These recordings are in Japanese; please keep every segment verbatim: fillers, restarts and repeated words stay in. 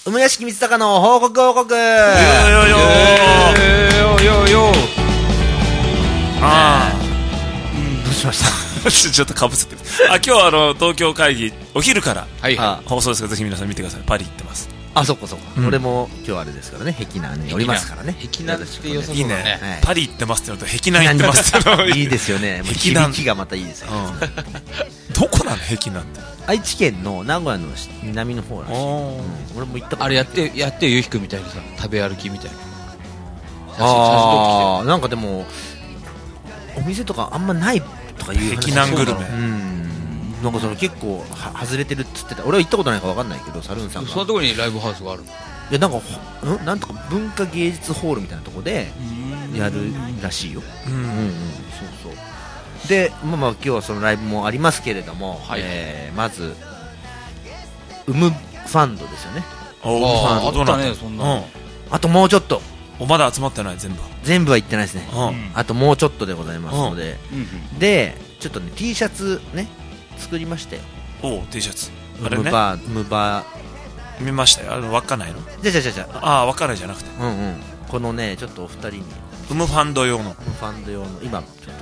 梅屋敷光隆の報告報告。よよよよよよよ。ああ、 どうしましたちょっとかぶせてる。あ、今日はあの東京会議お昼からはいはい、 放送ですから、ぜひ皆さん見てください。パリ行ってます。 あ、そっかそっか、 うん、 俺も今日あれですからね、壁南におりますからね。 壁南って良さそうだね。 いいね、はい、パリ行ってますって言うと壁南行ってますって言うといいですよね。もう響きがまたいいですよ、ね、 うん、どこなの壁南って。 愛知県の名古屋の南の方らしい、うん、俺も行ったことない。 あれやってやってゆうひくみたいにさ、食べ歩きみたいな。 ああ、なんかでもお店とかあんまないとかいう壁南グルメ、 うん、なんかその結構は外れてるっつってた。俺は行ったことないか分かんないけど、サルーンさんがそんなところにライブハウスがあるの。 いや、なんかんなんとか文化芸術ホールみたいなとこでやるらしいよ。うんうんうん、そうそう。で、まあまあ今日はそのライブもありますけれども、はい、えー、まずウムファンドですよね。 ああ、あったね、そんな、うん、 あともうちょっと。 まだ集まってない。全部全部は行ってないですね、 うん、 あともうちょっとでございますので、うん、でちょっとね T シャツね作りましたよ。 おう、 T シャツあれね、ムバームバー見ましたよ。あの稚内のじゃじゃじゃじゃああ、稚内じゃなくて、 うんうん、このねちょっとお二人にウムファンド用のウムファンド用の今ちょっと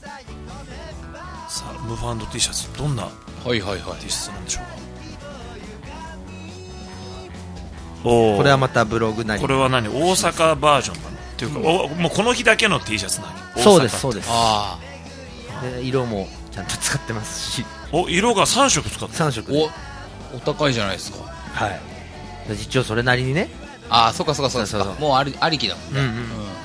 さあ、ウムファンド T シャツどんな T シャツなんでしょうか。 おこれはまたブログなり、 これは何、大阪バージョンなのっていうか、うん、もうこの日だけの T シャツなの。 そうですそうです。 あで色もちゃんと使ってますし、 お色がさん色使ってさん色おお高いじゃないですか。 はい、一応それなりにね。 ああ、そっかそっかそっか、そうそうそう、もうありありきだもんね、うんうん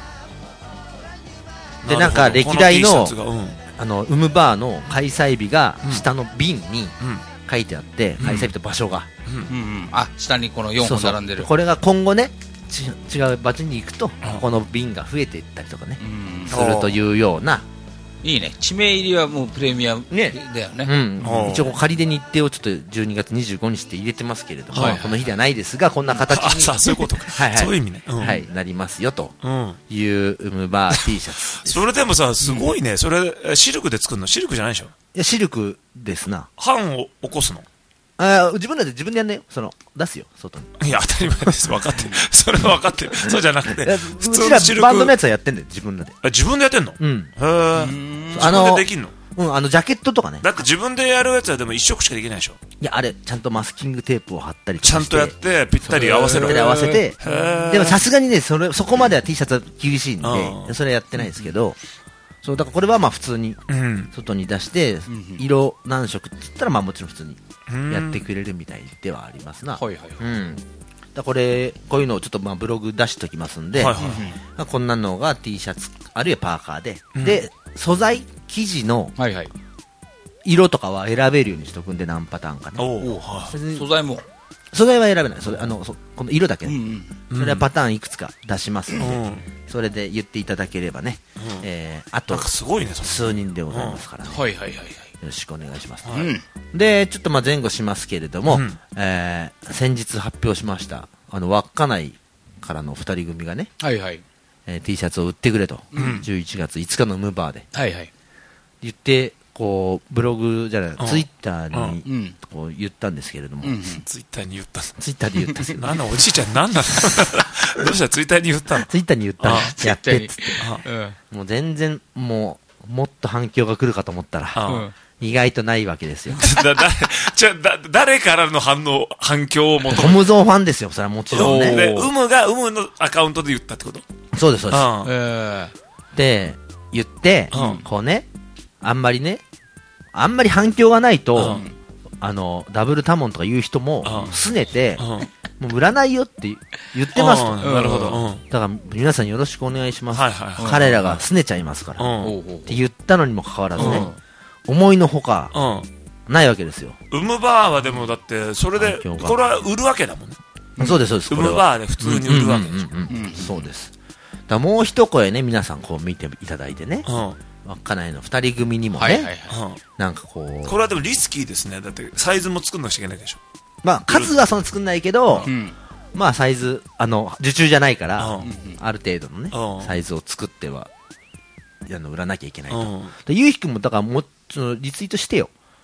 うん、でなんか歴代 の, の、うん、あのウムバーの開催日が下の瓶に書いてあって、うん、開催日と場所が、 うんうんうん、あ、下にこのよんほん並んでる。 そうそう、これが今後ね違う場所に行くと、うん、この瓶が増えていったりとかね、うん、するというような。 いいね、地名入りはもうプレミアムだよね、 うん、一応仮で日程をちょっとじゅうにがつにじゅうごにちって入れてますけれども、はいはい、この日ではないですがこんな形にあ、そういうことかはい、はい、そういう意味ね、うん、 はい、なりますよというウムバー T シャツそれでもさ、すごいね、うん、それシルクで作るの？シルクじゃないでしょ？ いや、シルクですな。 版を起こすの？ あ、自分らで自分でやんねよ、その出すよ外に。 いや、当たり前です、分かってるそれは分かってる。そうじゃなくて普通のシルク、うちらバンドのやつはやってんだよ、自分らで。 あ、自分でやってんの？うん。へえ。自分でできんの？ うん、あのジャケットとかね。 だって自分でやるやつはでも一色しかできないでしょ。 いや、あれちゃんとマスキングテープを貼ったりとかちゃんとやってぴったり合わせる。 ぴったり合わせて。でもさすがにね、それそこまでは T シャツは厳しいんで、それはやってないですけど、そうだからこれはまあ普通に外に出して色何色って言ったらまあもちろん普通にやってくれるみたいではありますな。はいはいはい。うん。だこれこういうのをちょっとまあブログ出しておきますんで、はいはいはい、こんなのが T シャツあるいはパーカーで、うん、で素材生地の色とかは選べるようにしておくんで、何パターンかね。おはい、素材も素材は選べない。それあのそこの色だけ、うんうん、それはパターンいくつか出しますので、うん、それで言っていただければね、うん、えー、あとすごいね、 数人でございますからね、 うん、はいはいはいはい、よろしくお願いします、はい、でちょっとまあ前後しますけれども、うん、えー、先日発表しましたあの稚内からのふたり組がね、はいはい、えー、T シャツを売ってくれと、うん、じゅういちがついつかのムバーで、はいはい、言ってこうブログじゃない、うん、ツイッターにこう言ったんですけれども、うんうん、 ツイッターに言ったツイッターで言ったんですなんだおじいちゃんなんだどうしたツイッターに言ったのツイッターに言ったのやってっつって、もう全然もうもっと反響が来るかと思ったら、うん、意外とないわけですよだだじゃだ誰からの反応反響を求めトムゾンファンですよ、それはもちろんね。 でウムがウムのアカウントで言ったってこと？ そうですそうです、うん、えー、で言って、うん、こうね、あんまりねあんまり反響がないと、うん、あのダブルタモンとか言う人もすねて、うん、もう売らないよって言ってますと、 なるほど、うん、 だから皆さんよろしくお願いします、はいはいはい、彼らがすねちゃいますから、うん、って言ったのにもかかわらずね、うん、思いのほか、うん、ないわけですよ。 ウムバーはでもだってそれでこれは売るわけだもんね、 うん、そうですそうです。 ウムバーで普通に売るわけでしょ。 そうです。だからもう一声ね、皆さんこう見ていただいてね、うん、稚内のふたり組にもね、はいはいはい、なんかこうこれはでもリスキーですね。だってサイズも作んなくちゃいけないでしょ。 まあ数はそんな作んないけど、うん、まあサイズあの受注じゃないから、うん、ある程度のね、うん、サイズを作ってはあの売らなきゃいけないと、うん、でゆうひくんもだからもそのリツイートしてよ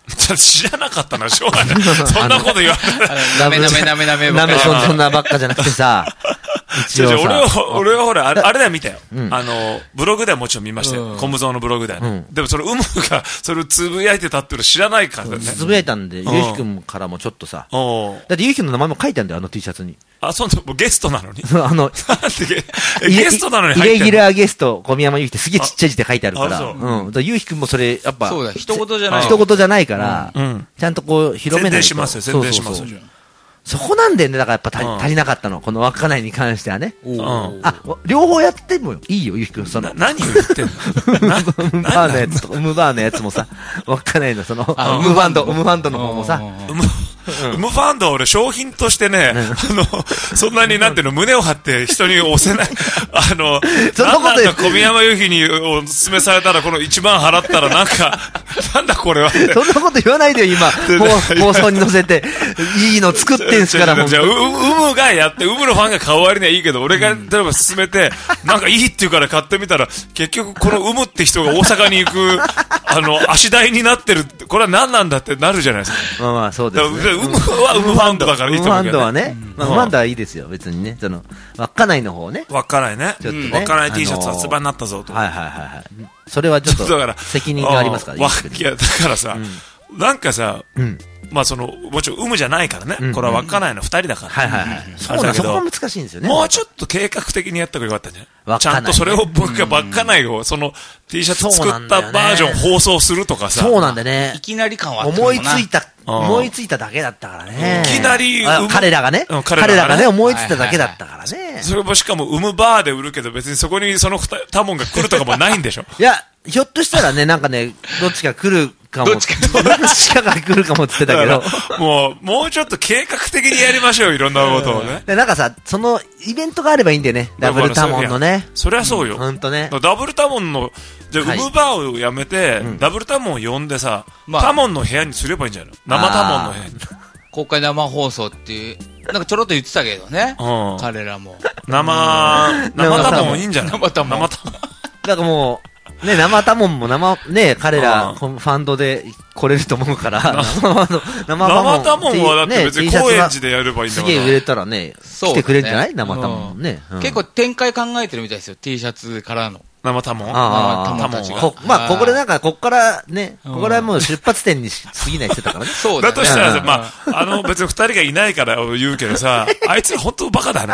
知らなかったな、しょうがない。そんなこと言わない。なめなめなめなめなめそんなばっかじゃなくてさ。 一応さ俺は、俺はほら、あれでは見たよ。あの、ブログではもちろん見ましたよ。コムゾーのブログではね。でもその、うむが、それをつぶやいてたっていうの知らないからね。 つぶやいたんで、ゆうひくんからもちょっとさ。だってゆうひくんの名前も書いてあるんだよ、あの T シャツに。 あ、そうなの、ゲストなのに。 あの、 ゲストなのに入ってる。イレギュラーゲスト、小宮山ゆうひってすげえちっちゃい字で書いてあるから。うん。ゆうひくんもそれ、やっぱ。 そうだ、一言じゃない。 一言じゃないから、ちゃんとこう、広めないと。 宣伝しますよ、宣伝しますよ。 そこなんだよね、だからやっぱ足りなかったの。この稚内に関してはね。あ、両方やってもいいよ、ゆうひくん。その。 何を言ってんのウムバーのやつと、ウムバーのやつもさ、稚内のその、ウムファンド、ウムファンドの方もさ。 ウムファンドは俺商品としてね、あの、そんなになんていうの、胸を張って人に押せない。あの、 そんなことなんか小宮山由紀にお勧めされたらこのいちまん払ったらなんか、なんだこれは。 そんなこと言わないでよ、今。放送に載せて、いいの作ってんすから、もう。 じゃあ、う、うむがやって、うむのファンが買う割にはいいけど、俺が例えば勧めて、なんかいいって言うから買ってみたら、結局このうむって人が大阪に行く、あの、足台になってる、これは何なんだってなるじゃないですか。 まあまあ、そうですね。 うむはウムファンドだからいいと思うけど、ね。 ウムファンドはね。まあ、ウムファンドはいいですよ、別にね。その、稚内の方ね。 稚内ね。ちょっとね。稚内 T シャツ発売になったぞと。 はいはいはいはい。それはちょっと、責任がありますからね。 いや、だからさ、なんかさ、まあその、もちろん、有無じゃないからね。これは稚内の二人だから。 はいはいはい。そうだけど、そこが難しいんですよね。 もうちょっと計画的にやった方がよかったんじゃないちゃんとそれを僕が稚内を、その T シャツ作ったバージョン放送するとかさ。 そうなんだね。 いきなり感はあった思いついた、思いついただけだったからね。 いきなり、 彼らがね。彼らがね、思いついただけだったからね。 それもしかも、ウムバーで売るけど、別にそこにそのタモンが来るとかもないんでしょいや、ひょっとしたらね、なんかね、どっちか来るかも。どっちか、どっちかが来るかもって言ってたけど。 もう、もうちょっと計画的にやりましょう、いろんなことをね。 で、なんかさ、その、イベントがあればいいんだよね。ダブルタモンのね。 そりゃそうよ。 ほんとね。 ダブルタモンの、じゃあ、ウムバーをやめて、ダブルタモンを呼んでさ、タモンの部屋にすればいいんじゃないの生タモンの部屋に。 公開生放送っていう、なんかちょろっと言ってたけどね。彼らも。 生、生タモンいいんじゃない生タモン。 生タモン。 だからもう、ね、生タモンも生、ね、彼ら、ファンドで来れると思うから、生タモンはだって別に高円寺でやればいいんだから。 すげえ売れたらね、来てくれるんじゃない生タモンね。 結構展開考えてるみたいですよ、T シャツからの。 生タモンああ、タモンたちが。まあ、ここでなんか、こっからね、ここらもう出発点に過ぎないしてたからね。 そうだとしたら、まあ、あの、別に二人がいないから言うけどさ、あいつら本当バカだね。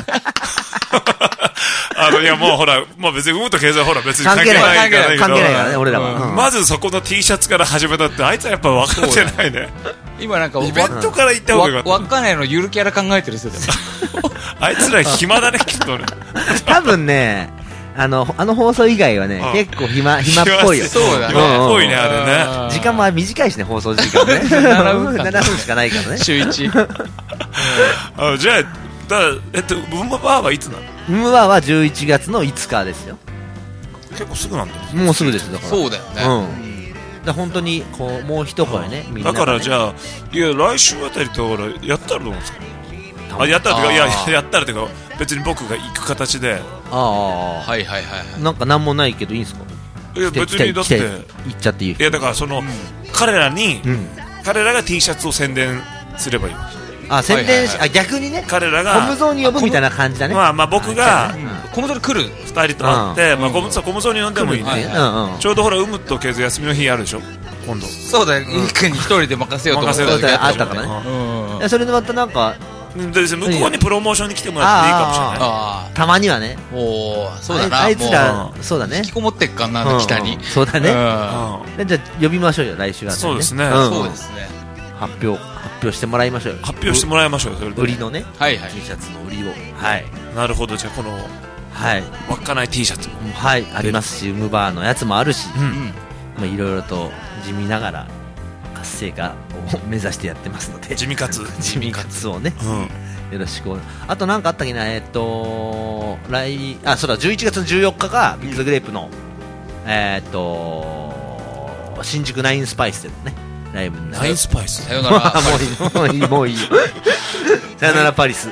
あの、いやもうほら、まあ別に、うんと経済ほら別に関係ないからね。 関係ないからね、俺らは。 まずそこの T シャツから始めたって、あいつはやっぱ分かってないね。 今なんか、 イベントから行った方がよかった。 稚内のゆるキャラ考えてる人でも。 あいつら暇だね、きっとね。 多分ね、あの、あの放送以外はね、結構暇、暇っぽいよ。 そうだね。 暇っぽいね、あれね。 時間も短いしね、放送時間ね。ななふん、ななふんしかないからね。 週一。 あ、じゃあ、だえっと、ウムバーはいつなのウムバーはじゅういちがつのいつかですよ。 結構すぐなんだよ。 もうすぐです、だから。 そうだよね。 うん。だ本当に、こう、もう一声ね、みんな。 だからじゃあ、いや、来週あたりと、やったらどうですかあ、やったらってか、いや、やったらってか、別に僕が行く形で。 ああ、 はいはいはい。 なんかなんもないけどいいんすかいや、別にだって。 行っちゃっていい。 いや、だからその、彼らに、彼らが T シャツを宣伝すればいい。 あ、宣伝し、あ、逆にね。 彼らが。 コムゾーに呼ぶみたいな感じだね。 まあまあ僕が、 コムゾーに来る二人と会って、まあコムゾーに呼んでもいいね。ちょうどほら、ウムとケイズ休みの日あるでしょ今度。 そうだよ、ゆうくんに一人で任せようと思ってた時あったからね。それでまたなんか、 向こうにプロモーションに来てもらっていいかもしれない。 たまにはね。 おー、そうだな。 あいつら、そうだね。 引きこもってっかな、北に。 そうだね。じゃあ呼びましょうよ、来週は。 そうですね。 そうですね。 発表、発表してもらいましょうよ。 発表してもらいましょうよ、それで。 売りのね。 はいはい。 T シャツの売りを。はい。 なるほど、じゃあこの、 はい。 稚内 T シャツも。 はい、ありますし、ウムバーのやつもあるし、まあいろいろと地味ながら活性化を目指してやってますので。 地味かつ。 地味かつをね。よろしく。あとなんかあったっけな、えっと、来、あ、そうだ、じゅういちがつのじゅうよっかが、ビッググレープの、えっと、新宿ナインスパイスでのね、ライブになる。 ナインスパイスさよなら。 もういい、もういい。さよならパリス。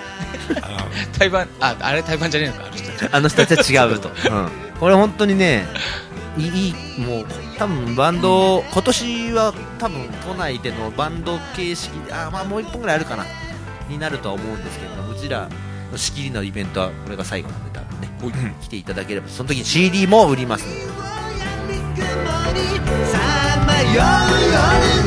台湾、あ、あれ台湾じゃねえのか、 あの人たちは違うと。うん。これ本当にね、 いいもう多分バンド、うん、今年は多分都内でのバンド形式あまあもういっぽんぐらいあるかなになるとは思うんですけど、うちらの仕切りのイベントはこれが最後なんで多分ね、うん、来ていただければその時に シーディー も売りますので。